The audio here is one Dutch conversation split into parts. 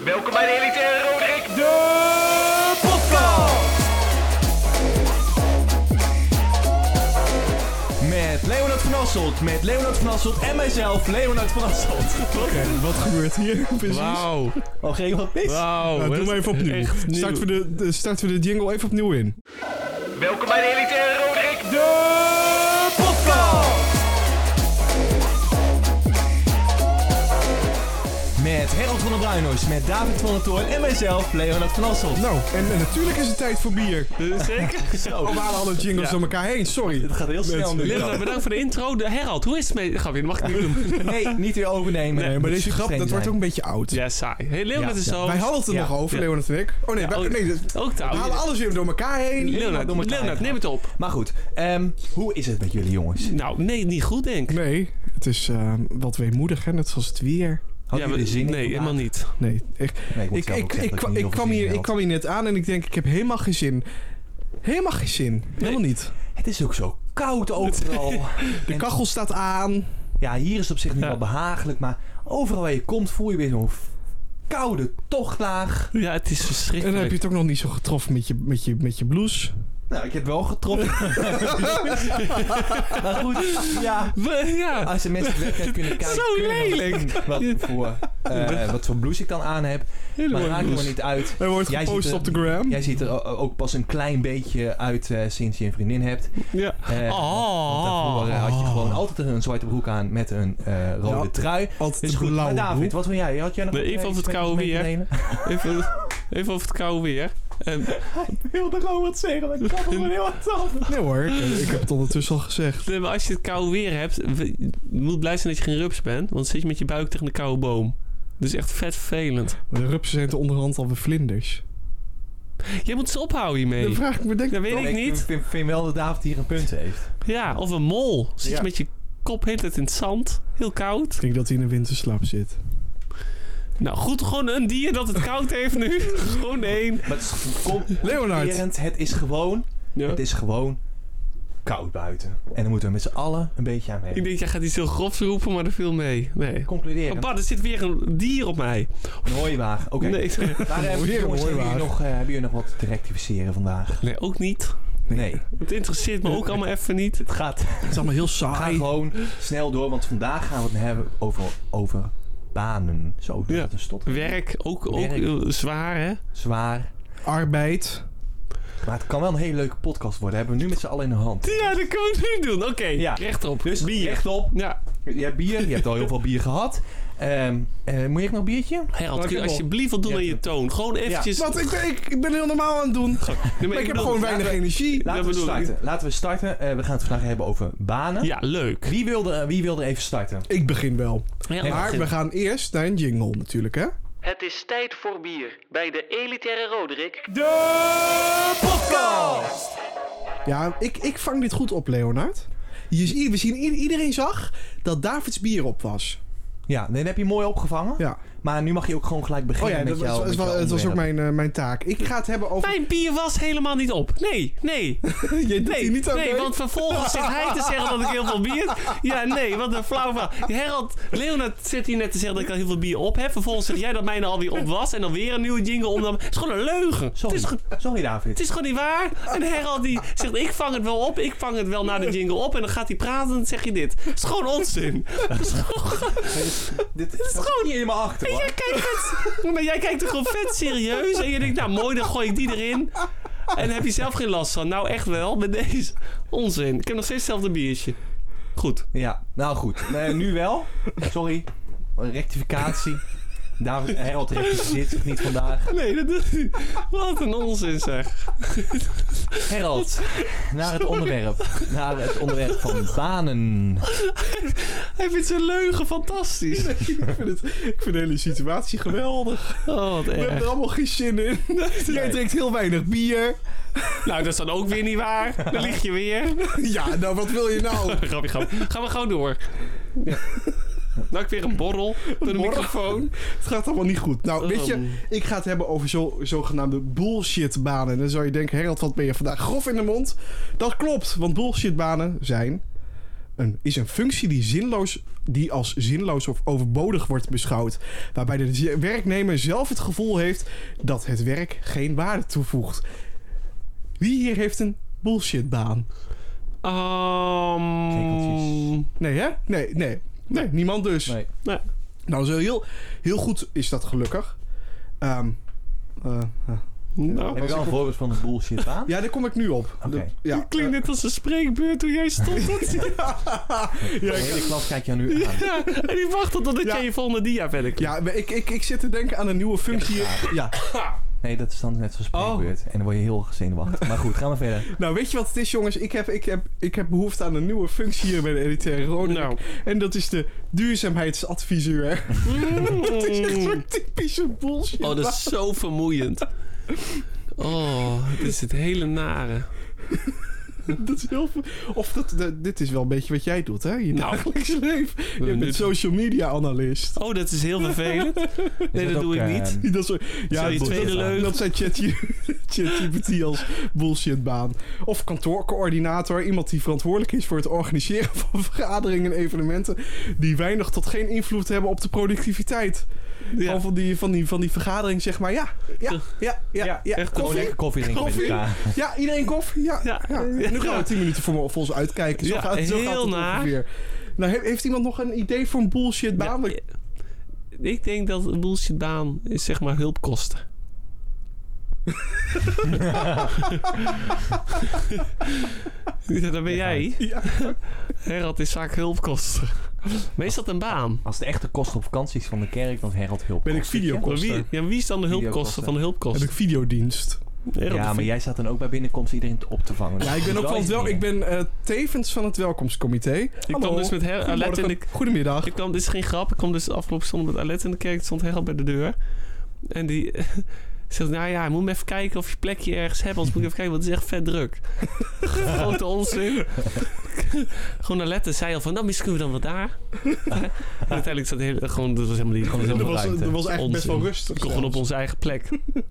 Welkom bij de elitaire Roderick, de podcast! Met Leonard van Asselt en mijzelf, Leonard van Asselt. Oké, wat gebeurt hier precies? Wauw. Oh, ging wat mis? Wauw. Nou, doe maar even opnieuw. Starten we de jingle even opnieuw in. Welkom bij de elitaire Roderick, de podcast! Met Harold van der Bruinhorst, met David van der Toorn en mijzelf, Leonard van Asselt. Nou, en natuurlijk is het tijd voor bier. Zeker? Zo. We halen alle jingles door elkaar heen, sorry. Het gaat heel snel nu. Leonard, bedankt voor de intro. De Herald, hoe is het mee? Grapje, dat mag ik niet doen. Nee, niet weer overnemen. Nee, maar deze grap, dat wordt ook een beetje oud. Ja, saai. Hey, Leonard is zo... Wij hadden het er nog over, Ja. Leonard en ik. Oh nee, Ook we touw. halen alles weer door elkaar heen. Leonard, neem het op. Maar goed, hoe is het met jullie jongens? Nou, nee, niet goed denk ik. Nee, het is wat weemoedig, hè, net zoals het weer. Hadden jullie er zin in nee, vandaag? helemaal niet. Nee, echt. Nee, moet zelf ook zeggen dat niet Ik heel veel zin in had. kwam hier net aan en ik denk, ik heb helemaal geen zin. Helemaal geen zin. Helemaal niet. Het is ook zo koud overal. De kachel staat aan. Ja, hier is het op zich niet wel behagelijk, maar overal waar je komt voel je weer zo'n koude tochtlaag. Ja, het is En dan verschrikkelijk. heb je het ook nog niet zo getroffen met je blouse. Nou, ik heb wel getroffen. Maar goed, ja. Ja. Als de mensen het webcam kunnen kijken... Zo kunnen we lelijk. wat voor blouse ik dan aan heb. Maar maakt er maar niet uit. Hij wordt Jij gepost ziet er- op de gram. Jij ziet er ook pas een klein beetje uit sinds je een vriendin hebt. Ja. Want daarvoor had je gewoon altijd een zwarte broek aan met een rode Ja, trui. altijd Dus een goed, maar blauwe David, broek. wat wil jij? Had jij nog Nee, even over het koude weer. Even over het koude weer. Ik wilde gewoon wat zeggen, maar ik kan het heel wat af. Nee hoor, ik heb het ondertussen al gezegd. Nee, maar als je het koude weer hebt, je moet blij zijn dat je geen rups bent. Want dan zit je met je buik tegen de koude boom. Dus echt vet vervelend. De rupsen zijn te onderhand alweer vlinders. Jij moet ze ophouden hiermee. Dan vraag ik me, denk Dat weet ik niet. Ik vind wel dat David hier een punt heeft. Ja, of een mol. Zit je Ja. met je kop heet het in het zand. Heel koud. Ik denk dat hij in een winterslaap zit. Nou goed, gewoon een dier dat het koud heeft nu. Gewoon één. Maar het is Leonard. Het is gewoon koud buiten. En dan moeten we met z'n allen een beetje aan mee. Ik denk, jij gaat iets heel grofs roepen, maar er viel mee. Nee. Concluderen. Papa, er zit weer een dier op mij. Een hooiwagen. Oké. Nee, Daar hebben Weer een jongens, hooiwagen. hebben jullie nog wat te rectificeren vandaag? nee, ook niet. Nee. Het interesseert me ook allemaal even niet. Het gaat... Het is allemaal heel Ga saai. gewoon snel door, want vandaag gaan we het hebben over banen. Zo, dat Ja. is een stotter. Werk, ook Werk. zwaar, hè? Zwaar. Arbeid. Maar het kan wel een hele leuke podcast worden. Hebben we nu met z'n allen in de hand. Ja, dat kunnen we nu doen. Oké, Ja. rechtop. Dus bier. rechtop. Ja. Je hebt bier. Je hebt al heel veel bier gehad. Moet ik nog een biertje? Herald, kun je alsjeblieft wat doen aan je toon? Gewoon eventjes... Wat? Ik ben heel normaal aan het doen. Nee, Maar ik heb bedoel- gewoon weinig energie. Laten we starten. We gaan het vandaag hebben over banen. Ja, leuk. Wie wilde even starten? Ik begin wel. Herald, Maar begin. we gaan eerst naar een jingle natuurlijk, hè? Het is tijd voor bier bij de elitaire Roderick. De podcast! Ja, ik vang dit goed op, Leonard. Iedereen zag dat Davids bier op was. Ja, dat heb je mooi opgevangen. Ja. Maar nu mag je ook gewoon gelijk beginnen Oh ja, met jou. het was ook mijn taak. Ik ga het hebben over... Mijn bier was helemaal niet op. Nee. Je doet hier niet aan mee. Want vervolgens zit hij te zeggen dat ik heel veel bier... Ja, nee, wat een flauw verhaal. Herald, Leonard zit hier net te zeggen dat ik al heel veel bier op heb. Vervolgens zeg jij dat mijne alweer op was. En dan weer een nieuwe jingle om. Het is gewoon een leugen. Sorry, David. Het is gewoon niet waar. En Herald die zegt, ik vang het wel op. Ik vang het wel na de jingle op. En dan gaat hij praten en dan zeg je dit. Het is gewoon onzin. Dit is gewoon niet helemaal achter, hoor. Maar jij kijkt er gewoon vet serieus. En je denkt, nou mooi, dan gooi ik die erin. En dan heb je zelf geen last van. Nou, echt wel, met deze. Onzin. Ik heb nog steeds hetzelfde biertje. Goed. Ja, nou goed. Nu wel. Sorry. Rectificatie. David Harold rectificeert zich niet vandaag. Nee, dat doet hij. Wat een onzin zeg. Harold, naar het onderwerp van banen. Hij vindt zijn leugen fantastisch. Ik vind de hele situatie geweldig. Oh, wat We hebben er erg. allemaal geen zin in. Jij drinkt heel weinig bier. Nou, dat is dan ook weer niet waar. Dan lig je weer. Ja, nou wat wil je nou? Grapje. Gaan we gewoon door. Ja. Nou, ik weer een borrel door de microfoon. Het gaat allemaal niet goed. Nou, weet je, ik ga het hebben over zogenaamde bullshitbanen. En dan zou je denken, Harold, wat ben je vandaag grof in de mond? Dat klopt, want bullshitbanen zijn is een functie die als zinloos of overbodig wordt beschouwd. Waarbij de werknemer zelf het gevoel heeft dat het werk geen waarde toevoegt. Wie hier heeft een bullshitbaan? Nee, hè? Nee, niemand dus. Nee. Nou, zo heel goed is dat gelukkig. Nou, Heb je al een voorbeeld van een bullshit baan? Ja, daar kom ik nu op. Oké. het klinkt net als een spreekbeurt toen jij stond. De hele klas kijkt jou nu aan. Ja, en die wacht totdat jij je volgende dia verder klikt. Ja, maar ik zit te denken aan een nieuwe functie. Ja. Nee, dat is dan net zo'n spreekbeurt. En dan word je heel zenuwachtig. Maar goed, gaan we verder. Nou, weet je wat het is, jongens? Ik heb behoefte aan een nieuwe functie hier bij de Elitaire Roderick. Nou. En dat is de duurzaamheidsadviseur. Dat is echt zo'n typische bullshit. Oh, dat is zo vermoeiend. Oh, dit is het hele nare. Dat is heel dit is wel een beetje wat jij doet, hè? Je dagelijks leven. Je bent social media analist. Oh, dat is heel vervelend. Nee, dat ook, doe ik niet. Dat is, Zo je tweede leugen. Dat zijn ChatGPT als bullshitbaan. Of kantoorcoördinator. Iemand die verantwoordelijk is voor het organiseren van vergaderingen en evenementen die weinig tot geen invloed hebben op de productiviteit. Ja. Gewoon van die vergadering, zeg maar. Ja. Echt Gewoon lekker koffie drinken met elkaar. Ja, iedereen koffie. Ja. Nu gaan we 10 minuten voor ons uitkijken. Zo Ja, gaat het heel naar. ongeveer. Nou, heeft iemand nog een idee voor een bullshitbaan? Ja, ik denk dat een bullshitbaan is zeg maar hulpkosten. Ja, dat ben jij. Ja. Herald is vaak hulpkosten. Maar is dat een baan? Als de echte kosten op vakanties van de kerk, dan is Herald hulp. Ben ik videokosten? Wie is dan de hulpkosten van de Heb hulpkosten? ik videodienst? Herald Ja, de maar jij staat dan ook bij binnenkomst iedereen op te vangen. Ja, ik ben ook van het ik ben tevens van het welkomstcomité. Ik kwam dus met Alet in de... Goedemiddag. Dit is geen grap. Ik kwam dus afgelopen zondag met Alet in de kerk. Er stond Herald bij de deur. En die zegt, nou ja, je moet me even kijken of je plekje ergens hebt. Anders moet ik even kijken, want het is echt vet druk. Grote onzin. Gewoon Alet zei al van, nou misschien kunnen we dan wel daar. En uiteindelijk zat het gewoon, dat was helemaal niet. Er was echt best wel rustig. Ik kon gewoon op onze eigen plek.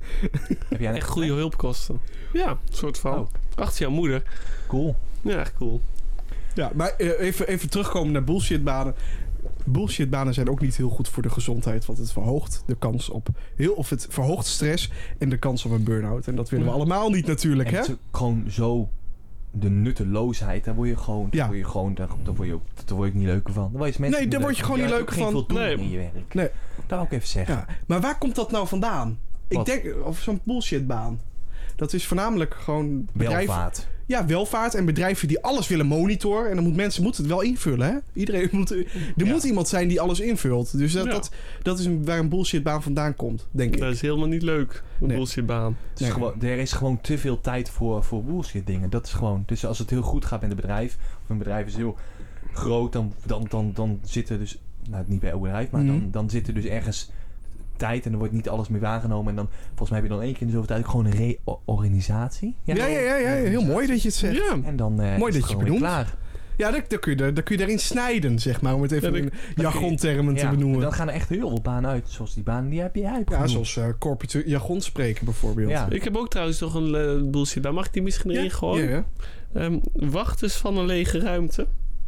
Heb jij Echt goede hulpkosten. Ja, een soort van. Oh. Achter jouw moeder. Cool. Ja, echt cool. Ja, maar even terugkomen naar bullshitbanen. Bullshitbanen zijn ook niet heel goed voor de gezondheid, want het verhoogt de kans op het verhoogt stress en de kans op een burn-out. En dat willen we allemaal niet natuurlijk, En hè? het is ook gewoon zo de nutteloosheid. Daar word je gewoon, daar word je ook niet leuker van. Nee, daar word je gewoon niet leuker van. Geen voldoening Nee. in je werk. Nee. Dat wil ik even zeggen. Ja, maar waar komt dat nou vandaan? Wat? Ik denk, of zo'n bullshitbaan. Dat is voornamelijk gewoon bedrijven. Welvaart. Ja, welvaart en bedrijven die alles willen monitoren. En dan mensen moeten het wel invullen, hè? Iedereen moet... Er moet iemand zijn die alles invult. Dus dat is waar een bullshitbaan vandaan komt, denk ik. Dat is helemaal niet leuk. Een Nee. bullshitbaan. Het is gewoon, er is gewoon te veel tijd voor bullshit dingen. Dat is gewoon... Dus als het heel goed gaat met een bedrijf... Of een bedrijf is heel groot... Dan zit er dus... Nou, niet bij elk bedrijf... Maar dan zit er dus ergens tijd... En dan wordt niet alles meer waargenomen. En dan... Volgens mij heb je dan 1 keer in de zoveel tijd... Gewoon een reorganisatie. Ja, heel mooi dat je het zegt. Ja. En dan Mooi is dat het je gewoon weer benoemt. klaar. Ja, dan kun je daarin snijden, zeg maar. Om het even in jargontermen te benoemen. Dan gaan er echt heel veel banen uit. Zoals die banen die heb jij Ja, genoemd. zoals corporate jargon spreken bijvoorbeeld. Ja. Ik heb ook trouwens nog een bullshitbaan. Mag ik die misschien erin gooien? Ja. Wachters van een lege ruimte.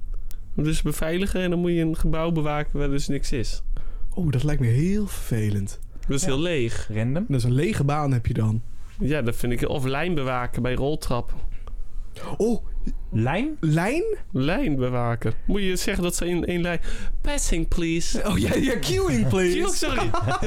Dus beveiligen en dan moet je een gebouw bewaken waar dus niks is. Oh, dat lijkt me heel vervelend. Dat is heel leeg. Random. Dat is een lege baan heb je dan. Ja, dat vind ik. Of lijn bewaken bij roltrappen. Oh, Lijn? lijn? Lijn bewaken. Moet je zeggen dat ze in één lijn... Passing, please. Oh ja, queuing please. Queuing, sorry.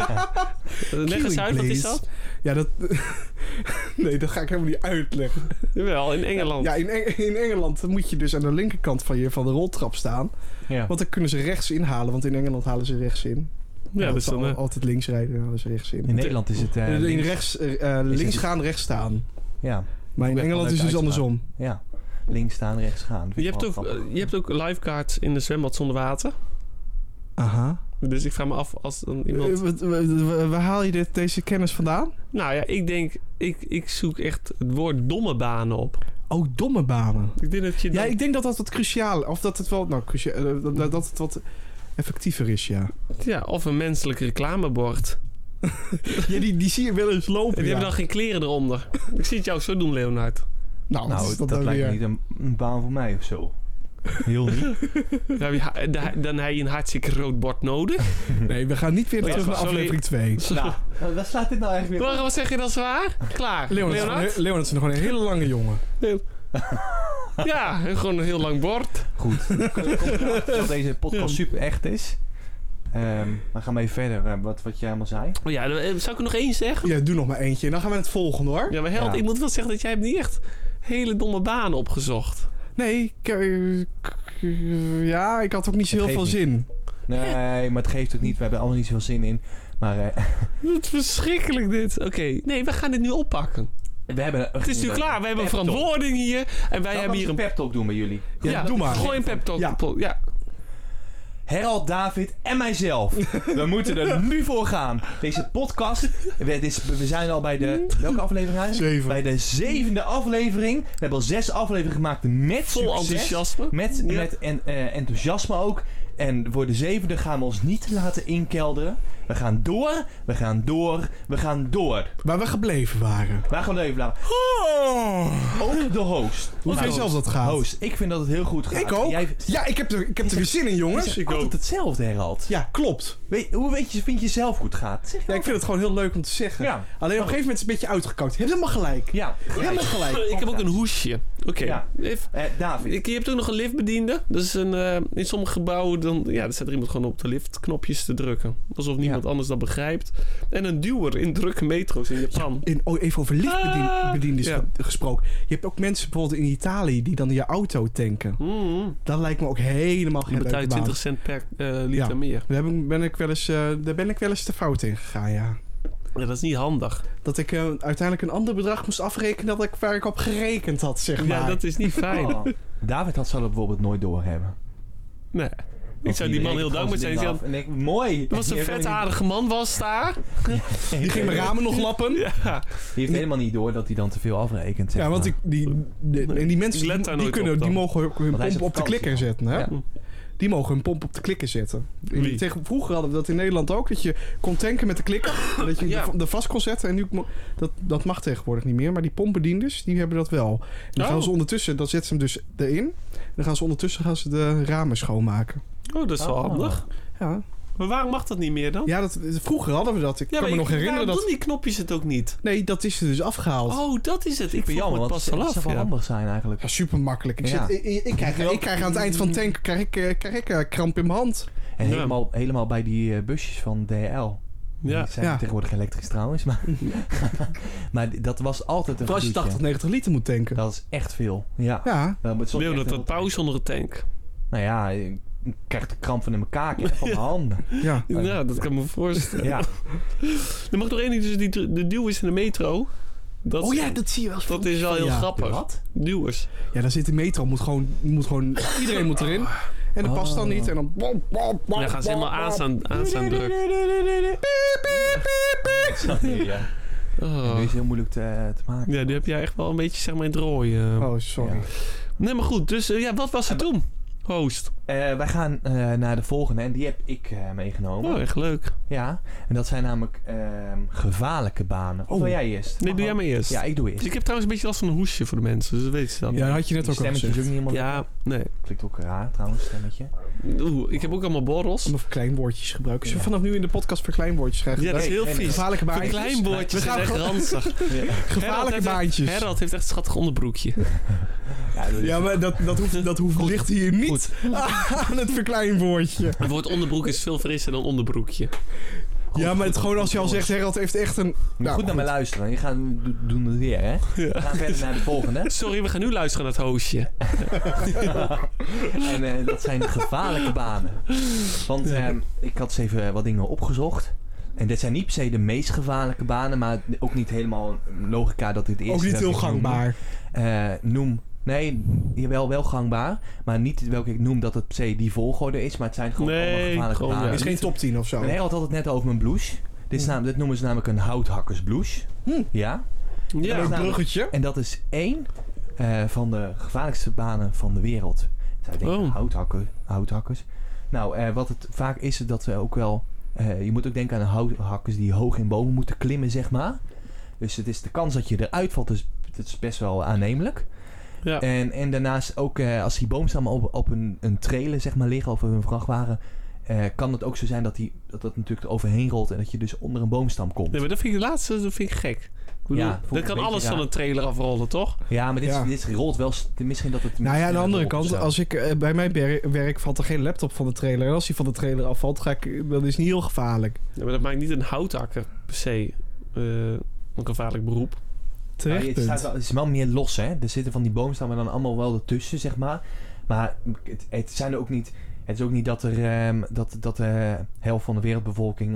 Leg eens uit, wat is dat? Ja, dat... Nee, dat ga ik helemaal niet uitleggen. Jawel, in Engeland. Ja, in Engeland moet je dus aan de linkerkant van de roltrap staan. Ja. Want dan kunnen ze rechts inhalen. Want in Engeland halen ze rechts in. Ja, dus ze dan... altijd links rijden en halen ze rechts in. In Nederland is het... links gaan, rechts staan. Ja. Maar in Ook echt Engeland wel is het dus leuk andersom. Ja. Links staan, rechts gaan. Je hebt ook lifeguards in de zwembad zonder water. Aha. Dus ik vraag me af als dan iemand... Waar haal je deze kennis vandaan? Nou ja, ik denk... Ik zoek echt het woord domme banen op. Oh, domme banen. Ik denk dat je... Ja, ik denk dat dat wat cruciaal... Of dat het wel... Nou, dat het wat effectiever is, ja. Ja, of een menselijk reclamebord. Ja, die zie je wel eens lopen, En die hebben dan geen kleren eronder. Ik zie het jou zo doen, Leonard. Nou, wat is Nou, dat dan lijkt me weer? niet een baan voor mij of zo. Heel niet. Dan heb je een hartstikke rood bord nodig. Nee, we gaan niet weer terug naar sorry. aflevering 2. Nou, waar slaat dit nou eigenlijk weer op? Wat zeg je dan zwaar? Klaar. Leonard is nog gewoon een hele lange jongen. Ja, gewoon een heel lang bord. Goed. Dat deze podcast super echt is. Maar gaan we even verder. Wat jij allemaal zei. Oh ja, zou ik er nog één zeggen? Ja, doe nog maar eentje. En dan gaan we het volgende, hoor. Ja, maar Held, Ja. ik moet wel zeggen dat jij hebt niet echt hele domme banen opgezocht. Nee, ja, ik had ook niet zo heel Het veel geeft zin. Nee, maar het geeft ook niet. We hebben allemaal niet zoveel zin in. Maar Wat verschrikkelijk dit. Oké, nee, we gaan dit nu oppakken. we hebben... Het is nu klaar. We hebben een verantwoording hier. En wij hebben hier een pep talk doen bij jullie. Ja, doe maar. Gooi een pep talk. Ja. Ja. Herald, David en mijzelf. We moeten er nu voor gaan. Deze podcast... We zijn al bij de... Welke aflevering eigenlijk? 7. Bij de 7e aflevering. We hebben al 6 afleveringen gemaakt met Vol succes. enthousiasme. Met enthousiasme ook. En voor de 7e gaan we ons niet laten inkelderen. We gaan door, we gaan door, we gaan door. Waar we gebleven waren. Waar gaan we even laten? Ook de host. Hoe vind je zelf dat gaat? Host, ik vind dat het heel goed gaat. Ik ook. Ja, ik heb er weer zin in, jongens. Het is altijd hetzelfde, Herald. Ja, klopt. Vind je zelf hoe het gaat? Zeg Ja, ik vind het gewoon heel leuk om te zeggen. Ja. Alleen op een gegeven moment is het een beetje uitgekookt. Je hebt helemaal gelijk. Ja. Helemaal gelijk. Ik heb ook een hoesje. Oké. Ja. Liv. David. Je hebt ook nog een liftbediende. Dat is in sommige gebouwen dan staat er iemand gewoon op de liftknopjes te drukken. Alsof niemand anders dat begrijpt. En een duwer in drukke metro's in Japan. Even over liftbediendes gesproken. Je hebt ook mensen bijvoorbeeld in Italië die dan je auto tanken. Dat lijkt me ook helemaal Je geen leuke betaalt baan. 20 cent per liter meer. Daar ben ik wel eens te fout in gegaan, ja. Ja, dat is niet handig. Dat ik uiteindelijk een ander bedrag moest afrekenen dan waar ik op gerekend had, zeg maar. Ja, dat is niet fijn. Oh. David had zou dat bijvoorbeeld nooit doorhebben. Nee. Ik zou die man heel dankbaar zijn. Mooi. Dat was een vet aardige man was daar. Die ging mijn ramen nog lappen. Ja. Die heeft helemaal niet door dat hij dan te veel afrekent. Zeg Ja, want maar. die mensen Ik let daar nooit op die dan. mogen ook hun Want hij is pomp op op de vakantie klikker dan. zetten. Hè? Ja. Die mogen hun pomp op de klikker zetten. Wie? Vroeger hadden we dat in Nederland ook. Dat je kon tanken met de klikker. Dat je er vast kon zetten. En nu, dat mag tegenwoordig niet meer. Maar die pompbedienders, die hebben dat wel. En dan gaan ze ondertussen, dan zetten ze hem dus erin. En dan gaan ze ondertussen de ramen schoonmaken. Oh, dat is wel handig. Ja, Maar waarom mag dat niet meer dan? ja vroeger hadden we dat. Ik kan me nog herinneren waarom dat... doen die knopjes het ook niet? Nee, dat is er dus afgehaald. Oh, dat is het. Ik Jammer, vroeg want het pas het al af. zou wel handig zijn eigenlijk. Ja, super makkelijk. Ja. Ik krijg aan het eind van het tanken krijg ik kramp in mijn hand. En Ja. helemaal bij die busjes van DHL. Ja. Die zijn Ja. tegenwoordig elektrisch trouwens. Maar, maar dat was altijd een Vooral als je gedoetje. 80, 90 liter moet tanken. Dat is echt veel. Ja. Ja. Het stond Wil echt dat heel- een pauze onder het tank? Nou ja, ik krijg de kramp van in mijn kaak en van mijn handen. Ja. Ja, dat kan me voorstellen. Ja. Er mag nog één ding, dus de duwers in de metro. Dat, Oh ja, dat zie je wel eens. dat is wel heel Ja. grappig. Wat? Duwers. Ja, daar zit de metro. Moet gewoon iedereen moet erin. En dat past dan niet. En dan... En dan gaan ze helemaal aanstaan druk. Ja. Oh. Nu is het heel moeilijk te maken. Ja, nu heb jij echt wel een beetje zeg maar in het rooien. Oh, sorry. Ja. Nee, maar goed. Dus wat was er toen? Host. Wij gaan naar de volgende en die heb ik meegenomen. Oh, echt leuk. Ja, en dat zijn namelijk gevaarlijke banen. Of wil jij eerst? Nee, doe jij maar eerst. Ja, ik doe eerst. Ik heb trouwens een beetje last van een hoesje voor de mensen, dus dat weten ze dan. Ja, dat had je net Die ook al stemmetje is gezegd. ook niet helemaal... Ja, nee. Klinkt ook raar trouwens, stemmetje. Oeh, ik heb ook allemaal borrels. Allemaal verkleinwoordjes gebruiken. Zullen we vanaf nu in de podcast verkleinwoordjes gaan Ja, dat is heel nee, vies. Gevaarlijke baantjes. Verkleinwoordjes We gaan zijn echt ranzig. Gevaarlijke baantjes. Herald heeft echt een schattig onderbroekje. Ja, maar dat ligt hier niet aan het verkleinwoordje. Het woord onderbroek is veel frisser dan onderbroekje. Ja, maar het gewoon als je al zegt, Herald heeft echt een... Moet goed naar mij luisteren. Je gaat doen het weer, hè? We gaan verder naar de volgende. Sorry, we gaan nu luisteren naar het hoosje. En dat zijn gevaarlijke banen. Want ik had eens even wat dingen opgezocht. En dit zijn niet per se de meest gevaarlijke banen, maar ook niet helemaal logica dat dit is. Ook niet heel gangbaar. Wel gangbaar. Maar niet welke ik noem dat het per se die volgorde is. Maar het zijn gewoon allemaal gevaarlijke gewoon, banen. Het is geen top 10 of zo. En Herald had het net over mijn blouse. Dit noemen ze namelijk een houthakkersblouse. Ja. Ja, Leuk bruggetje. En dat is één van de gevaarlijkste banen van de wereld. Zou je denken, houthakkers. Nou, wat het vaak is dat ze ook wel... je moet ook denken aan houthakkers die hoog in bomen moeten klimmen, zeg maar. Dus het is de kans dat je eruit valt, dus het is best wel aannemelijk. Ja. En daarnaast ook als die boomstammen op een trailer zeg maar liggen of een vrachtwagen, kan het ook zo zijn dat dat natuurlijk er overheen rolt en dat je dus onder een boomstam komt. Nee, maar dat vind ik gek. Ik bedoel, Ja, dan kan alles van een trailer afrollen, toch? Ja, maar dit rolt wel misschien dat het... Nou ja, aan de andere kant, als ik bij mijn werk valt er geen laptop van de trailer. En als die van de trailer afvalt, dan is het niet heel gevaarlijk. Ja, maar dat maakt niet een houthakker per se een gevaarlijk beroep. Terecht. Het is wel meer los, hè. Er zitten van die boomstammen dan allemaal wel ertussen, zeg maar. Maar het zijn er ook niet... Het is ook niet dat dat de helft van de wereldbevolking,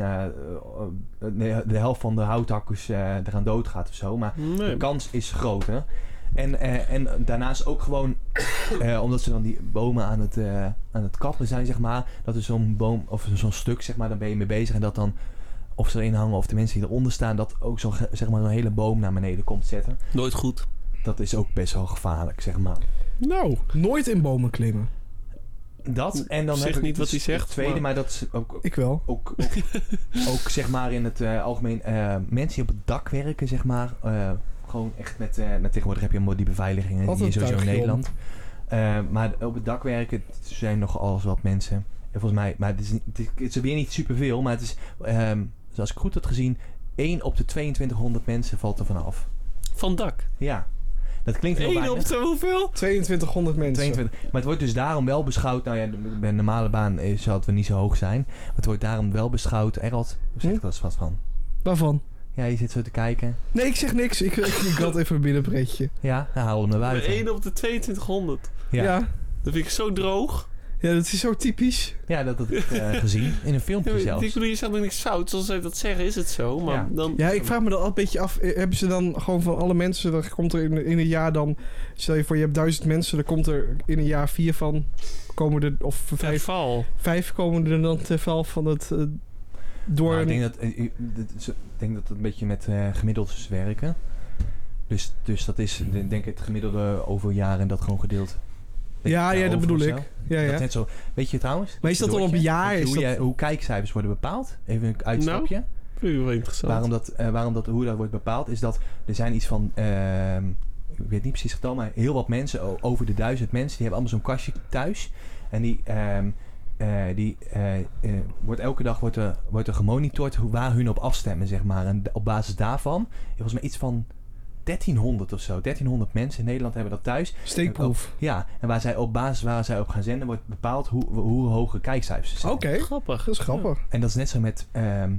de helft van de houthakkers eraan doodgaat of zo. Maar de kans is groot, hè. En daarnaast ook gewoon, omdat ze dan die bomen aan het kappen zijn, zeg maar. Dat is zo'n boom of zo'n stuk, zeg maar, daar ben je mee bezig. En dat dan, of ze erin hangen of de mensen die eronder staan, dat ook zo'n hele boom naar beneden komt zetten. Nooit goed. Dat is ook best wel gevaarlijk, zeg maar. Nou, nooit in bomen klimmen. Dat en dan zeg heb niet ik wat hij zegt. Het tweede, maar dat is ook... Ik wel. Ook zeg maar in het algemeen mensen die op het dak werken, zeg maar. Gewoon echt met tegenwoordig heb je die beveiligingen die je sowieso in Nederland. Maar op het dak werken zijn nog alles wat mensen. En volgens mij, maar het is weer niet superveel, maar het is, zoals ik goed had gezien, 1 op de 2200 mensen valt er vanaf. Van dak? Ja. Dat klinkt heel 1 weinig. op de hoeveel? 2200 mensen. 22. Maar het wordt dus daarom wel beschouwd... Nou ja, bij een normale baan zal het wel niet zo hoog zijn. Maar het wordt daarom wel beschouwd... Errol, zeg dat eens wat van. Waarvan? Ja, je zit zo te kijken. Nee, ik zeg niks. Ik had even een binnenpretje. Ja, dan haal hem naar buiten. 1 op de 2200. Ja. Dat vind ik zo droog. Ja, dat is zo typisch. Ja, dat heb ik gezien. In een filmpje zelfs. Ik bedoel, je zegt nog niks fout. Zoals zij dat zeggen, is het zo. Maar dan... Ja, ik vraag me dan al een beetje af. Hebben ze dan gewoon van alle mensen... Dan komt er in een jaar dan... Stel je voor, je hebt 1000 mensen. Dan komt er in een jaar 4 van... Komen er... Of 5 komen er dan te val van het... door nou, ik denk dat het een beetje met gemiddeldes werken. Dus dat is denk ik het gemiddelde over jaren en dat gewoon gedeeld. Ja, dat bedoel ik. Ja. Dat is net zo. Weet je trouwens? Maar is dat dan op een jaar? Hoe kijkcijfers worden bepaald? Even een uitstapje. Nou, vind ik wel interessant. Hoe dat wordt bepaald is dat er zijn iets van... ik weet niet precies getal, maar heel wat mensen, over de 1000 mensen, die hebben allemaal zo'n kastje thuis. En die wordt elke dag wordt er gemonitord waar hun op afstemmen, zeg maar. En op basis daarvan, volgens mij iets van 1300 of zo. 1300 mensen in Nederland hebben dat thuis. Steekproef. Ja, en waar zij op gaan zenden, wordt bepaald hoe hoge kijkcijfers zijn. Oké, grappig. Dat is grappig. Ja. En dat is net zo met...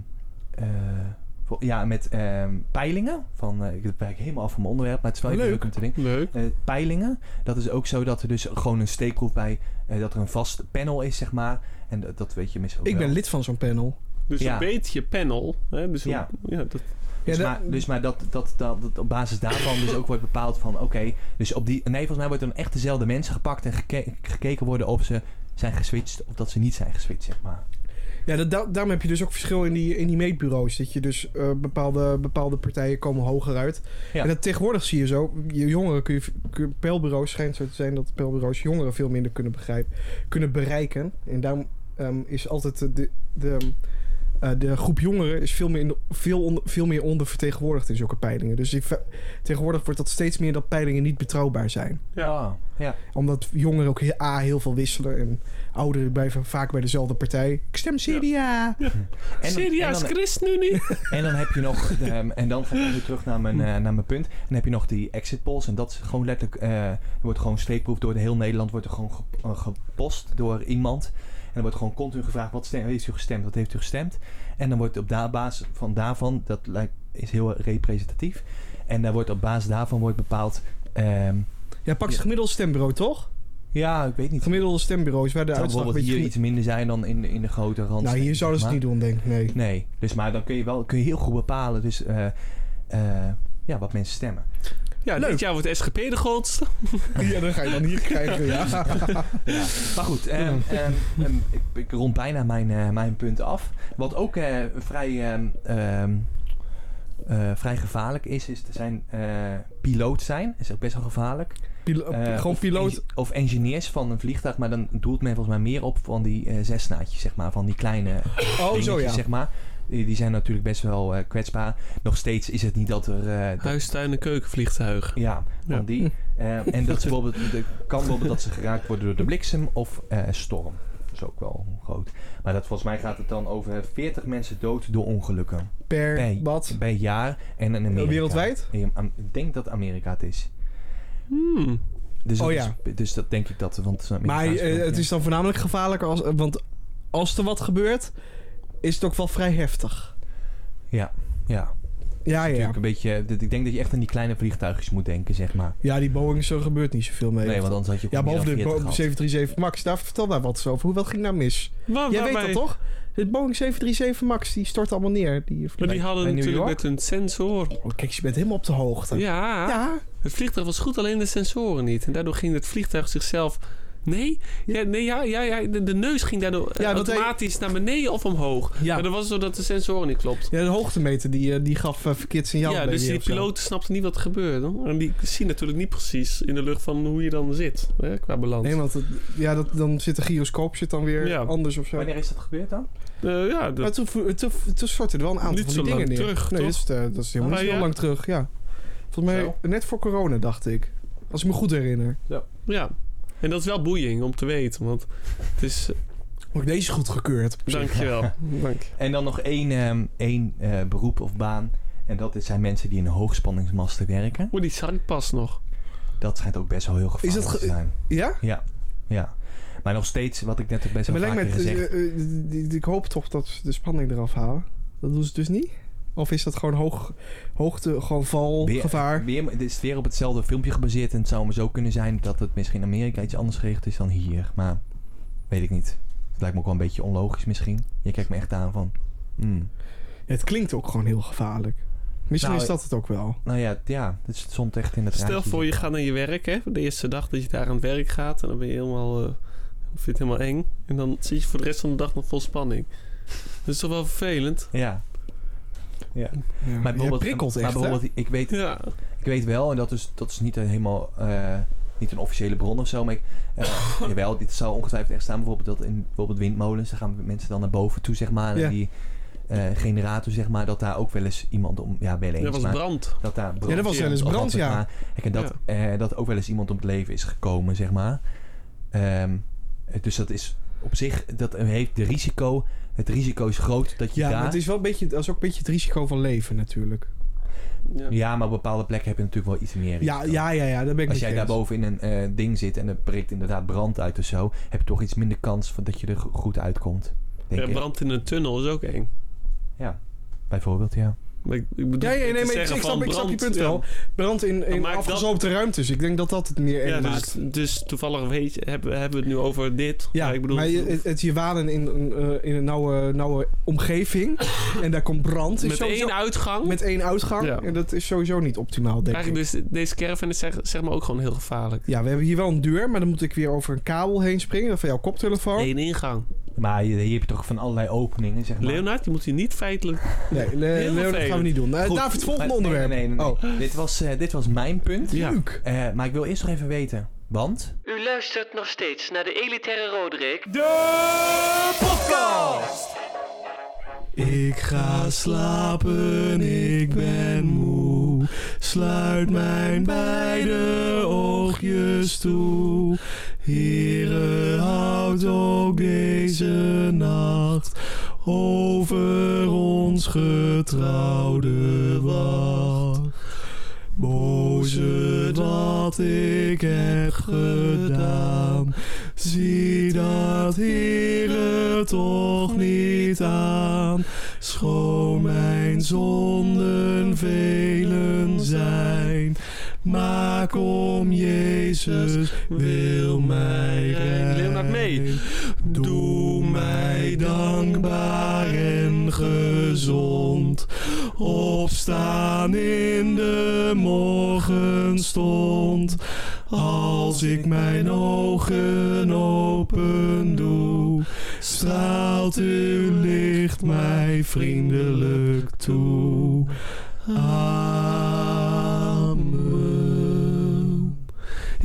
met peilingen. Ik wijk helemaal af van mijn onderwerp, maar het is wel even leuk om te denken. Leuk. Peilingen, dat is ook zo dat er dus gewoon een steekproef bij... dat er een vast panel is, zeg maar. En dat weet je misschien ook Ik wel. Ben lid van zo'n panel. Dus een beetje panel. Hè? Dus maar dat op basis daarvan dus ook wordt bepaald van... Oké, dus volgens mij wordt er dan echt dezelfde mensen gepakt... en gekeken worden of ze zijn geswitcht... of dat ze niet zijn geswitcht, zeg maar. Ja, daarom heb je dus ook verschil in die meetbureaus. Dat je dus bepaalde partijen komen hoger uit. Ja. En dat tegenwoordig zie je zo. Jongeren peilbureaus schijnt zo te zijn dat peilbureaus jongeren veel minder kunnen bereiken. En daarom is altijd de groep jongeren is veel meer ondervertegenwoordigd in zulke peilingen. Dus tegenwoordig wordt dat steeds meer dat peilingen niet betrouwbaar zijn. Ja. Omdat jongeren ook heel veel wisselen. En ouderen blijven vaak bij dezelfde partij. Ik stem CDA. Ja. CDA is ChristenUnie. En dan heb je nog... en dan ga ik weer terug naar mijn punt. En dan heb je nog die exit polls. En dat is gewoon letterlijk... er wordt gewoon steekproef door heel Nederland. Wordt er gewoon gepost door iemand. En dan wordt gewoon continu gevraagd... Wat heeft u gestemd? Wat heeft u gestemd? En dan wordt op basis van daarvan... Dat is heel representatief. En daar wordt op basis daarvan wordt bepaald... Ja, pak het gemiddelde stembureau, toch? Ja, ik weet niet. Gemiddelde stembureaus waar de uitslag... bijvoorbeeld hier iets minder zijn dan in de grote rand. Nou, hier zouden ze het niet doen, denk ik. Nee. Dus maar dan kun je heel goed bepalen. Dus wat mensen stemmen. Ja, leuk. Dit jaar wordt SGP de grootste. Ja, dan ga je dan hier krijgen, ja. Maar goed, ik rond bijna mijn punten af. Wat ook vrij gevaarlijk is er zijn piloot zijn. Is ook best wel gevaarlijk. Gewoon piloot. Of engineers van een vliegtuig, maar dan doelt men volgens mij meer op van die zesnaadjes, zeg maar. Van die kleine dingetjes, zeg maar. Die zijn natuurlijk best wel kwetsbaar. Nog steeds is het niet dat er... Huistuin- en keukenvliegtuig. Ja, van die. En dat kan bijvoorbeeld dat ze geraakt worden door de bliksem of storm. Dat is ook wel groot. Maar volgens mij gaat het dan over 40 mensen dood door ongelukken. Wat? Per jaar. En in Amerika. Wereldwijd? Ik denk dat Amerika het is. Dus dat denk ik dat. Want maar het is dan voornamelijk gevaarlijk want als er wat gebeurt, is het ook wel vrij heftig. Ja. Ja. Een beetje, ik denk dat je echt aan die kleine vliegtuigjes moet denken, zeg maar. Ja, die Boeing, zo gebeurt niet zoveel mee. Nee, want anders had je ja, behalve de Boeing 737 MAX. Vertel daar wat eens over. Wat ging nou mis? Jij weet dat toch? De Boeing 737 MAX, die stort allemaal neer. Maar die hadden natuurlijk met hun sensor. Oh, kijk, je bent helemaal op de hoogte. Ja. Het vliegtuig was goed, alleen de sensoren niet. En daardoor ging het vliegtuig zichzelf... Nee? Ja, de neus ging daardoor automatisch naar beneden of omhoog. Ja. Maar dat was zo dat de sensoren niet klopt. Ja, de hoogtemeter die gaf verkeerd signaal. Ja, dus die piloten snapten niet wat er gebeurde. En die zien natuurlijk niet precies in de lucht van hoe je dan zit, hè, qua balans. Nee, want dan zit de gyroscoop dan weer anders of zo. Wanneer is dat gebeurd dan? Maar toen stortte er wel een aantal van die dingen neer. Terug, nee, dat is helemaal niet zo lang terug. Ja. Volgens mij net voor corona, dacht ik. Als ik me goed herinner. Ja. En dat is wel boeiing om te weten, want het is... Ook deze goed gekeurd. Dankjewel. Dank. En dan nog één beroep of baan. En dat zijn mensen die in hoogspanningsmasten werken. Die zag ik pas nog. Dat schijnt ook best wel heel gevaarlijk te zijn. Ja? Ja. Maar nog steeds, wat ik net ook best wel vaker gezegd... ik hoop toch dat ze de spanning eraf halen. Dat doen ze dus niet? Of is dat gewoon hoogte, gewoon valgevaar? Het is weer op hetzelfde filmpje gebaseerd. En het zou maar zo kunnen zijn dat het misschien in Amerika iets anders geregeld is dan hier. Maar weet ik niet. Het lijkt me ook wel een beetje onlogisch misschien. Je kijkt me echt aan van... Het klinkt ook gewoon heel gevaarlijk. Misschien is dat het ook wel. Nou ja, het stond echt in het Stel rijtje. voor je gaat naar je werk, hè. De eerste dag dat je daar aan het werk gaat. En dan ben je helemaal... vind je het helemaal eng. En dan zit je voor de rest van de dag nog vol spanning. Dat is toch wel vervelend? Ja. Maar bijvoorbeeld, prikkelt echt, bijvoorbeeld, ik weet wel, en dat is niet helemaal niet een officiële bron of zo, maar jawel, dit zou ongetwijfeld echt staan, bijvoorbeeld dat in bijvoorbeeld windmolens, dan gaan mensen dan naar boven toe, zeg maar, en die generator, zeg maar, dat daar ook wel eens iemand wel eens. Dat was brand. Dat daar brand. Ja, dat was wel eens brand, ja. En dat ook wel eens iemand om het leven is gekomen, zeg maar. Dus dat is op zich, dat heeft de risico. Het risico is groot dat je daar... maar het is wel een beetje, dat is ook een beetje het risico van leven natuurlijk. Ja, maar op bepaalde plekken heb je natuurlijk wel iets meer risico. Ja, daar ben ik. Als jij daar boven in een ding zit en er breekt inderdaad brand uit of zo, heb je toch iets minder kans dat je er goed uitkomt. Brand in een tunnel is ook eng. Ja, bijvoorbeeld, ja. Maar ik snap je punt wel. Brand in afgezoopte ruimtes. Ik denk dat het meer eng maakt. Dus toevallig hebben we het nu over dit. Ja, maar, ik bedoel, het je wanen in een nauwe omgeving. En daar komt brand. Met één uitgang. Met één uitgang. Ja. En dat is sowieso niet optimaal, denk ik. Dus deze caravan is zeg maar ook gewoon heel gevaarlijk. Ja, we hebben hier wel een deur. Maar dan moet ik weer over een kabel heen springen. Dat van jouw koptelefoon. Eén ingang. Maar hier heb je toch van allerlei openingen, zeg maar. Leonard, je moet hier niet feitelijk... Nee, Leonard gaan we niet doen. David, het volgende onderwerp. Nee. Oh. Dit was mijn punt. Ja. Maar ik wil eerst nog even weten, want... U luistert nog steeds naar de elitaire Roderick. De podcast! Ik ga slapen, ik ben moe. Sluit mijn beide oogjes toe. Heere, houd ook deze nacht over ons getrouwde wacht. Boze dat ik heb gedaan, zie dat Heere toch niet aan. Schoon mijn zonden velen zijn, maak om Jezus wil mij redden. Leonard mee. Doe mij dankbaar en gezond, opstaan in de morgenstond. Als ik mijn ogen open doe, straalt uw licht mij vriendelijk toe. Amen. Ja,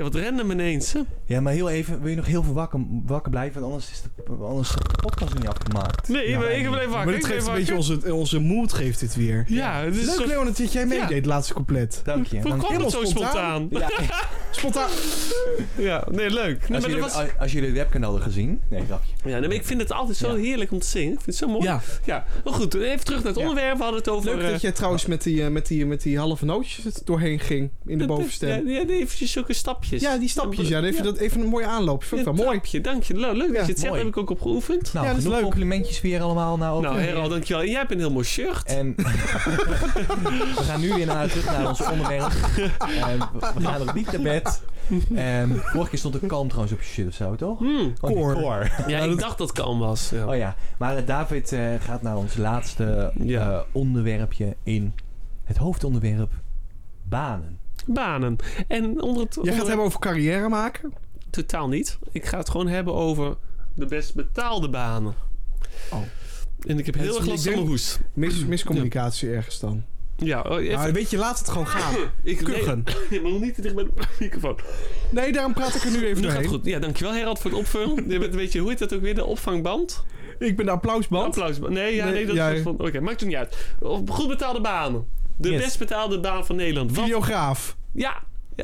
wat random ineens, hè? Ja, maar heel even, wil je nog heel veel wakker blijven? Want anders is de podcast nog niet afgemaakt. Nee, Ja, ik blijf wakker. Maar dit geeft een beetje onze mood geeft dit weer. Ja, het is Leuk, Leon, dat jij meedeed, het laatste couplet. Dank je. Hoe dank je. kwam het zo Helemaal spontaan? Ja, Spontaan. Ja, nee, leuk. Nee, als jullie de webcam hadden gezien... Nee, grapje. Ja, nee, maar ik vind het altijd zo heerlijk om te zingen. Ik vind het zo mooi. Ja. Maar goed, even terug naar het onderwerp. We hadden het over... Leuk dat jij trouwens met die halve nootjes er doorheen ging in de bovenstem. Ja, eventjes zulke stapjes. Ja, die stapjes. Ja, even een mooie aanloop. Vind ik wel mooi. Stapje, dank je. Leuk dat je het zegt. mooi. Heb ik ook op geoefend. Nou, Ja, dat is genoeg leuk. complimentjes weer allemaal. Nou, Herald, dankjewel. En jij hebt een heel mooi shirt. En we gaan nu weer terug naar ons onderwerp. We gaan nog niet naar bed. Vorige keer stond er kalm trouwens op je shit of zo, toch? Koor. Ja, ik dacht dat kalm was. Ja. Oh ja, maar David gaat naar ons laatste onderwerpje in het hoofdonderwerp banen. Banen. En onder het... Jij gaat het hebben over carrière maken? Totaal niet. Ik ga het gewoon hebben over de best betaalde banen. Oh. En ik heb heel erg last van mijn hoest. Miscommunicatie ergens dan. Ja, Nou, weet je, laat het gewoon gaan. Kuchen. Nee, maar nog niet te dicht bij de microfoon. Nee, daarom praat ik er nu even Nu gaat doorheen. het goed. Ja, dankjewel Herald voor het opvullen. Je bent een beetje, hoe heet dat ook weer? De opvangband? Ik ben de applausband. Applausband. Nee, dat is van... Oké, maakt het niet uit. Goed betaalde banen. De best betaalde baan van Nederland. Videograaf. Ja.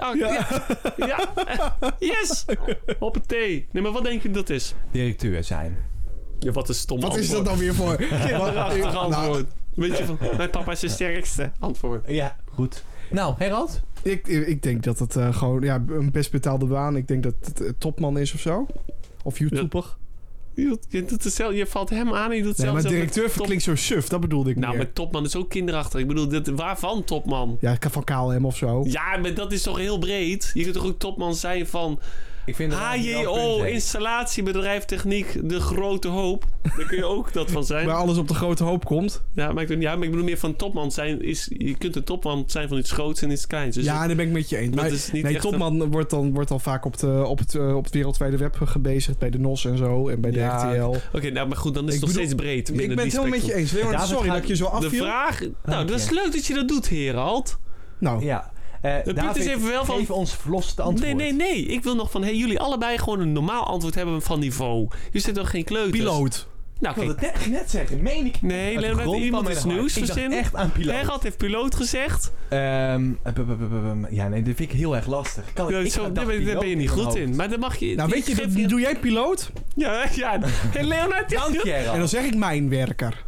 Yes. Hoppatee. Nee, maar wat denk je dat is? Directeur zijn. Ja, wat een stom Wat antwoord. is dat dan weer voor? Kinderachtig antwoord. Weet je van, mijn papa is de sterkste antwoord. Ja, goed. Nou, Herald? Ik denk dat het gewoon een best betaalde baan. Ik denk dat het topman is of zo. Of YouTuber. Je doet hetzelfde, je valt hem aan en je doet Nee, hetzelfde. maar directeur klinkt zo suf. Dat bedoelde ik Nou, meer. maar topman is ook kinderachtig. Ik bedoel, waarvan topman? Ja, van KLM of zo. Ja, maar dat is toch heel breed? Je kunt toch ook topman zijn van Ik vind HJO, installatiebedrijf techniek, de grote hoop. Daar kun je ook dat van zijn. Waar alles op de grote hoop komt. Ja, maar ik bedoel meer van topman zijn. Je kunt een topman zijn van iets groots en iets kleins. Dus Ja, daar ben ik met je eens. dat Maar is niet nee, echt topman wordt dan vaak op het wereldwijde web gebezigd. Bij de NOS en zo. En bij de RTL. Oké, nou, maar goed, dan is het nog steeds breed. Ik ben het helemaal met je eens. Leon, David sorry gaat- dat je zo afviel. De vraag... Nou, dat is leuk dat je dat doet, Herald. Nou, Ja. punt David, is even wel van- geef ons verloste antwoord. Nee. Ik wil nog van jullie allebei gewoon een normaal antwoord hebben van niveau. Je zit toch geen kleuters? piloot. Nou, Ik wilde kijk. het net zeggen, meen ik. Nee, Uit de Leonard, grond iemand van is mijn nieuws hart. Ik dacht verzinnen. echt aan piloot. Herald heeft piloot gezegd. Ja, nee, dat vind ik heel erg lastig. Daar ben je niet goed in. Maar dan mag je... Nou, weet je, geef doe jij piloot? Ja. Hey, Leonard. Dank je, En dan zeg ik mijnwerker.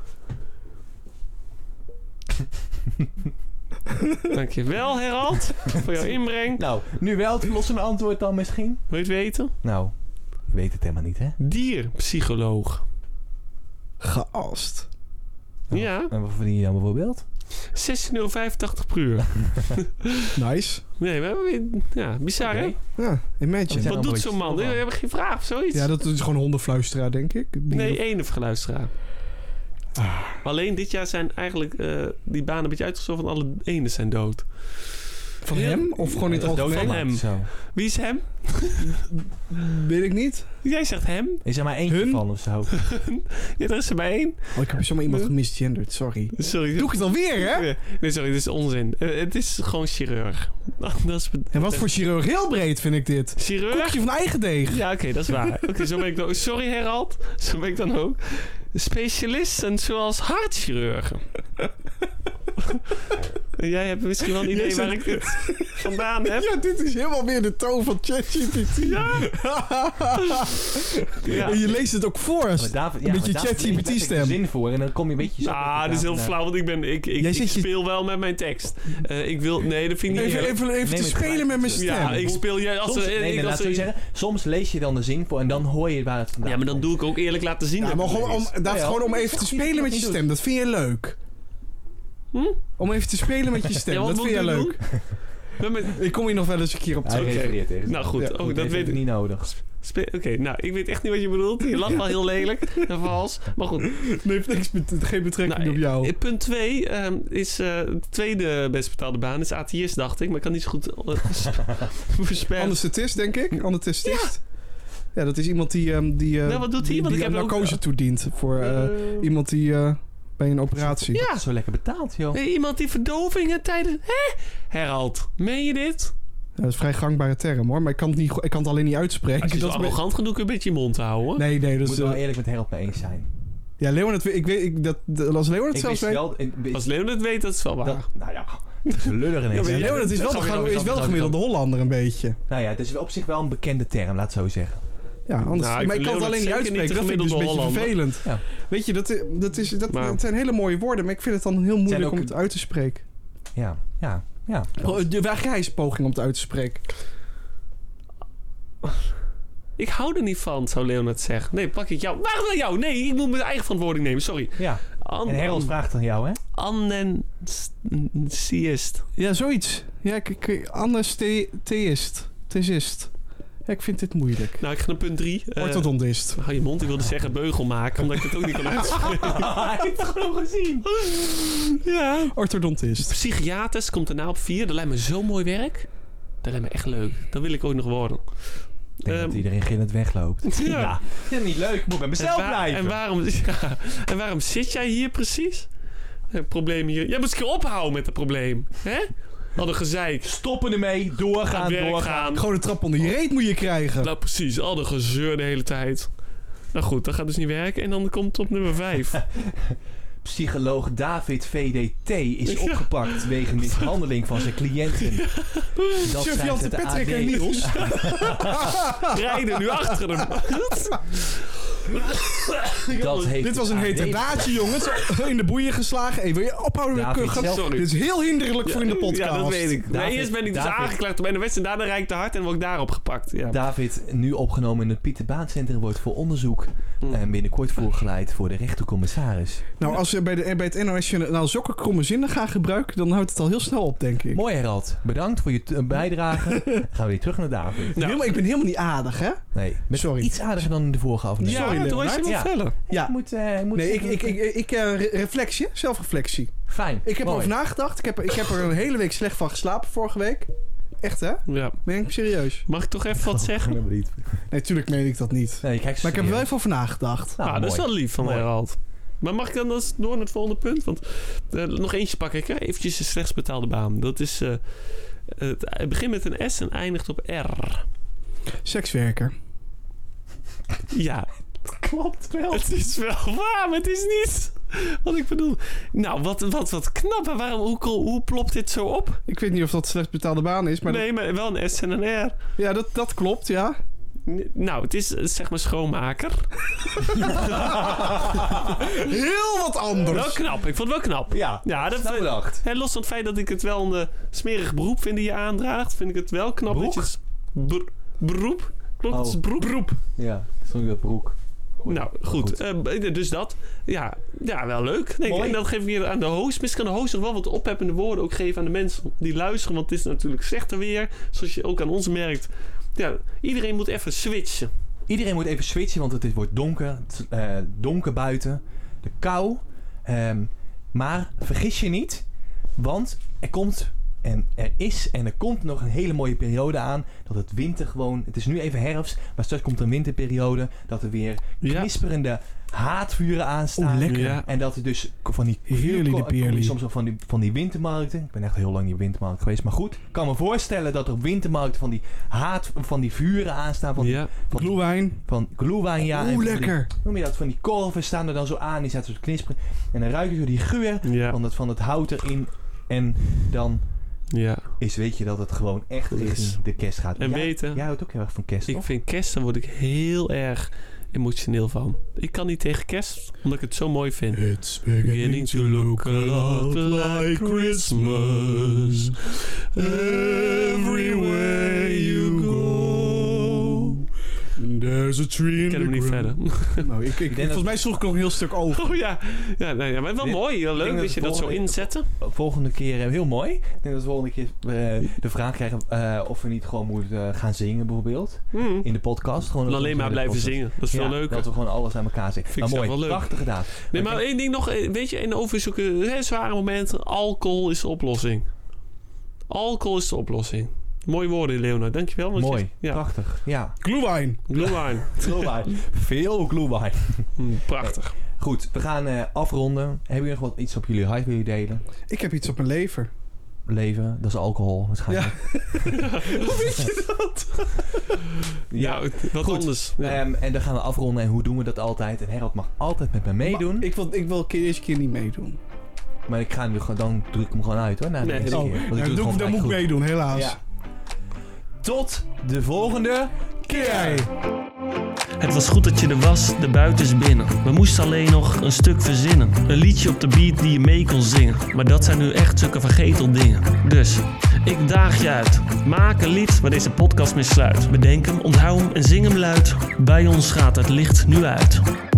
Dankjewel, Herald. Voor jouw inbreng. Nou, nu wel het verlossende antwoord dan misschien? Wil je het weten? Nou, je weet het helemaal niet, hè? Dierpsycholoog. Geast. Ja. En wat verdien je dan bijvoorbeeld? €16,85 per uur. Nice. Nee, maar ja, bizar, hè? Oké. Ja, imagine. Wat zijn Wat doet nooit zo'n man? We van. hebben geen vraag of zoiets. Ja, dat is gewoon hondenfluisteraar, denk ik. Nee, enige luisteraar. Alleen dit jaar zijn eigenlijk die banen een beetje uitgezocht van alle enen zijn dood. Van hem? Of gewoon in het Dat is algemeen? Van hem. Zo. Wie is hem? Weet ik niet. Jij zegt hem. Is er maar eentje Hun? van of zo? Ja, er is er maar één. Oh, ik heb zomaar iemand gemisgenderd, sorry. Sorry. Doe ik het alweer, hè? Nee, sorry, dit is onzin. Het is gewoon chirurg. Dat is En wat voor chirurg? Heel breed vind ik dit. chirurg? Koekje van eigen deeg. Ja, oké, dat is waar. Oké, zo ben ik dan ook. Sorry, Herald. Zo ben ik dan ook. Specialisten zoals hartchirurgen. Jij hebt misschien wel een idee waar ik dit vandaan heb. Ja, dit is helemaal weer de toon van ChatGPT. Ja. Ja. En je leest het ook voor als Maar David, met je maar David leest ChatGPT letterlijk de stem. zin voor en dan kom je een beetje zo... Ah, dit is heel flauw, want ik speel wel met mijn tekst. Ik wil... Nee, dat vind ik niet... Even Neem te het spelen gelijk. met mijn stem. Ja, ik speel... Ja, als Soms, er, nee, ik- laat als het zo er- zeggen. Soms lees je dan de zin voor en dan hoor je waar het vandaan Ja, maar dan komt. doe ik ook eerlijk laten zien. Ja, dat maar het gewoon leuk is. gewoon om even te spelen met je stem. Dat vind je leuk. Hm? Om even te spelen met je stem. Ja, wat Dat moet vind je ik leuk. doen? Met- Ik kom hier nog wel eens een keer op Hij terug. refereert tegen. Nou goed, Ja, oh, Goed, dat heeft weet ik niet nodig. Oké, nou, ik weet echt niet wat je bedoelt. Je lacht wel heel lelijk en vals. Maar goed. Nee, heeft geen betrekking op jou. Punt 2 is de tweede best betaalde baan. Is ATS, dacht ik. Maar ik kan niet zo goed voorspellen. Anesthesist, denk ik. Anesthesist. Ja, dat is iemand die Nou, wat doet hij? Want ik heb ook- narcose toedient voor iemand die bij een operatie. Ja. Zo lekker betaald, joh. Iemand die verdovingen tijdens... Hè? Herald, meen je dit? Dat is een vrij gangbare term, hoor. Maar ik kan het alleen niet uitspreken. Als je zo Dat is arrogant genoeg een beetje je mond houden. Nee, Ik dat moet is... wel eerlijk met Harold mee eens zijn. Ja, Leon, als Leon het Ik zelfs wist weet... wel... Als Leon het weet, dat is wel waar. Nou ja, het is een lullig ineens. Ja, Leon, het is wel de gemiddelde Hollander een beetje. Nou ja, het is op zich wel een bekende term, laat het zo zeggen. Ja, anders, Nou, ik maar ik vind kan het alleen Leon niet zeker uitspreken. niet Dat vind ik dus een beetje gemiddelde vervelend. Ja. Weet je, Maar- het zijn hele mooie woorden, maar ik vind het dan heel moeilijk ook- om het uit te spreken. Ja. De wegreispoging om het uit te spreken. Ik hou er niet van, zou Leon het zeggen. Nee, pak ik jou. Waarom dan jou? Nee, ik moet mijn eigen verantwoording nemen, sorry. Ja. En Harold vraagt aan jou, hè? Anensiist. Ja, zoiets. Ja, anestheïst. Theïst. Ja, ik vind dit moeilijk. Nou, ik ga naar punt 3. Orthodontist. Hou je mond, ik wilde zeggen beugel maken, omdat ik het ook niet kan uitspreken. Hij heeft het gewoon gezien. Ja. Orthodontist. Psychiaters komt daarna op 4. Dat lijkt me zo mooi werk. Dat lijkt me echt leuk. Dat wil ik ook nog worden. Ik denk dat iedereen gillend wegloopt. Ja. Dat is niet leuk. Ik moet bij mezelf blijven. En waarom zit jij hier precies? Het probleem hier. Jij moet eens een keer ophouden met het probleem. Hè? Al een gezeik. Stoppen ermee. Doorgaan. Gewoon een trap onder je reet moet je krijgen. Nou precies, al de gezeur de hele tijd. Nou goed, dat gaat dus niet werken. En dan komt het op nummer 5. Psycholoog David VDT is opgepakt wegen mishandeling van zijn cliënten. Dat Chef schrijft Jante het Patrick AD. en Niels. Rijden nu achter hem. Dat heeft Dit was een het AD. heterdaadje, jongens. In de boeien geslagen. Hey, wil je ophouden met David kuchen? zelf- Sorry. Dit is heel hinderlijk voor in de podcast. Ja, dat weet ik. David- Nee, eerst ben ik dus David- aangeklaagd op NOS en daarna rijd ik te hard en word ik daarop gepakt. Ja. David, nu opgenomen in het Pieter Baan Centrum, wordt voor onderzoek en binnenkort voorgeleid voor de rechtercommissaris. Nou, als we bij het NOS Journaal zulke kromme zinnen gaan gebruiken, dan houdt het al heel snel op, denk ik. Mooi, Herald. Bedankt voor je bijdrage. Gaan we weer terug naar David. Nou. Ik ben helemaal niet aardig, hè? Nee, met Sorry. iets aardiger dan in de vorige aflevering. Ja, Sorry, toen was je wel Leonard. feller. Ja. Moet Nee, zeggen- reflectie, zelfreflectie. Fijn. Ik heb Mooi. erover nagedacht. Ik heb er een hele week slecht van geslapen vorige week. Echt, hè? Ja. Ben ik serieus? Mag ik toch even wat zeggen? Niet. Nee, tuurlijk meen ik dat niet. Nee, kijk, Maar ik heb er wel even over nagedacht. Nou, Ah, dat is mooi. wel lief van Mooi. Herald. Maar mag ik dan dus door naar het volgende punt? Want nog eentje pak ik. Hè? Eventjes de slechts betaalde baan. Dat is... het begint met een S en eindigt op R. Sekswerker. Ja, Klopt wel. het is wel waar, maar het is niet wat ik bedoel. Nou, wat knap. Maar hoe plopt dit zo op? Ik weet niet of dat slecht betaalde baan is, maar Nee, maar wel een S en een R. ja, dat klopt, ja. Nou, het is zeg maar schoonmaker. Heel wat anders. Wel knap. Ik vond het wel knap. Ja, Ja, dat snap bedacht. En los van het feit dat ik het wel een smerig beroep vind die je aandraagt, vind ik het wel knap Broek? dat je beroep. Klopt, het is broek. Ja, sorry dat broek. Nou, goed. Dus dat. Ja, wel leuk. Nee, Mooi. en dat geef ik weer aan de host. Misschien kan de host nog wel wat ophebbende woorden ook geven aan de mensen die luisteren. Want het is natuurlijk slechter weer. Zoals je ook aan ons merkt. Ja, iedereen moet even switchen. Iedereen moet even switchen, want het wordt donker. Het is, donker buiten. De kou. Maar vergis je niet. Want er komt en er komt nog een hele mooie periode aan. Dat het winter gewoon... Het is nu even herfst. Maar straks komt er een winterperiode. Dat er weer knisperende haardvuren aanstaan. lekker. Ja. En dat er dus van die... Heerlijk de peerlie. Soms wel van die wintermarkten. Ik ben echt heel lang niet op wintermarkt geweest. Maar goed, ik kan me voorstellen dat er op wintermarkten van die vuren aanstaan. Glühwein. Van glühwein, ja. En van Lekker. Die, noem je dat? Van die korven staan er dan zo aan. Die zaten zo te knisperen. En dan ruik je zo die geur Ja. van het hout erin. En dan Ja. weet je dat het gewoon echt richting de kerst gaat. En weten. Jij houdt ook heel erg van kerst, Ik toch? vind kerst, daar word ik heel erg emotioneel van. Ik kan niet tegen kerst, omdat ik het zo mooi vind. It's Beginning to look a lot like Christmas everywhere you go. There's a tree in Ik ken hem niet verder. Nou, volgens mij sloeg ik nog een heel stuk over. Oh ja, maar wel mooi, wel denk leuk dat dat je dat zo volgende- inzetten. Volgende keer, heel mooi. Ik denk dat we volgende keer de vraag krijgen of we niet gewoon moeten gaan zingen bijvoorbeeld. In de podcast. Gewoon En alleen maar blijven zingen, dat is veel leuker. Dat we gewoon alles aan elkaar zeggen. Vind ik Maar zelf mooi, wel leuk. prachtig gedaan. Nee, maar één ding nog, weet je, in overzoeken, zware momenten, alcohol is de oplossing. Alcohol is de oplossing. Mooie woorden, Leonard. Dankjewel. want Mooi, ja. prachtig. Ja. Glühwein. Glühwein. Glühwein. Veel glühwein. Prachtig. Goed, we gaan afronden. Hebben jullie nog iets op jullie hart willen delen? Ik heb iets op mijn lever. leven. Dat is alcohol waarschijnlijk. Hoe weet je dat? Ja, wat goed. anders. Ja. En dan gaan we afronden. En hoe doen we dat altijd? En Harold mag altijd met me meedoen. Maar ik wil deze keer niet meedoen. Maar ik ga hem dan druk ik hem gewoon uit hoor. Na de Nee. eerste keer. Want ik doe het gewoon Dan vrij moet ik goed. meedoen, helaas. Ja. Tot de volgende keer. Het was goed dat je er was, de buiten is binnen. We moesten alleen nog een stuk verzinnen. Een liedje op de beat die je mee kon zingen. Maar dat zijn nu echt zulke vergeteldingen. Dus, ik daag je uit. Maak een lied waar deze podcast mee sluit. Bedenk hem, onthoud hem en zing hem luid. Bij ons gaat het licht nu uit.